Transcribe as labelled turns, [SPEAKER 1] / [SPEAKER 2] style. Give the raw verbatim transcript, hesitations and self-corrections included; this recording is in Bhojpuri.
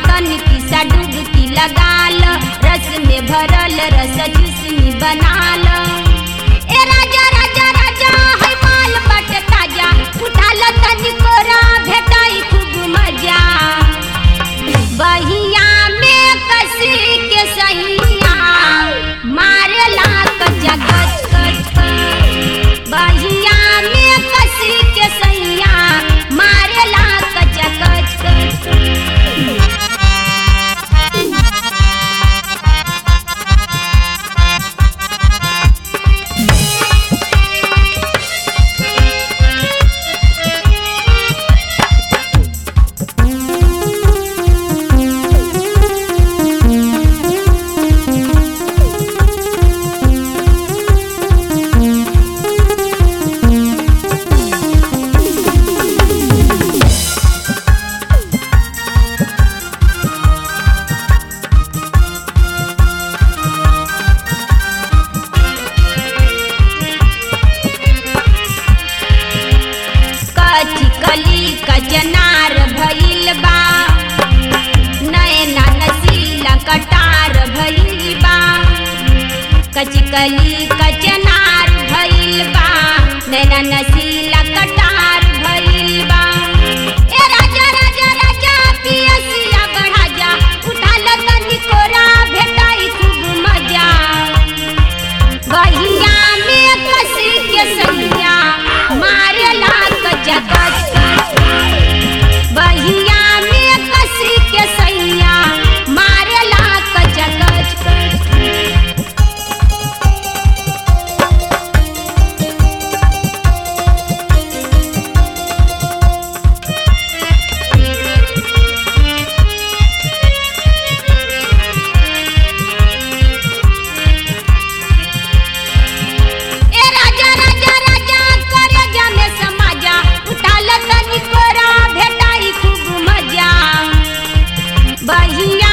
[SPEAKER 1] तनिकी सा डुबकी लगाल, रस में भरल रस चुसनी बनाल। ए राजा राजा राजा है माल बट ताजा, उठाल तनी कोरा भेटाई खूब मजा। बहिया में कसी के सैया मारेला कचा कच कच कच। बहिया में कसी के सैया मारेला कचा कच कच कच। कली कचनार भइल बा, नैना नसीला कटार भइल बा। कचकली कचनार भइल बा, नैना नसीला कटार भइल बा। ए राजा राजा राजा पियसिया बढ़ा जा, उठाल तनी कोरा भेटाई खूब मजा। बहिया में कसी के सैया मारेला कचा कच कच। बहिया में कसी के सैया मारेला कचा कच कच। ए राजा राजा राजा करेजा में समाजा, उठाल तनी कोरा भेटाई खूब मजा। बहिया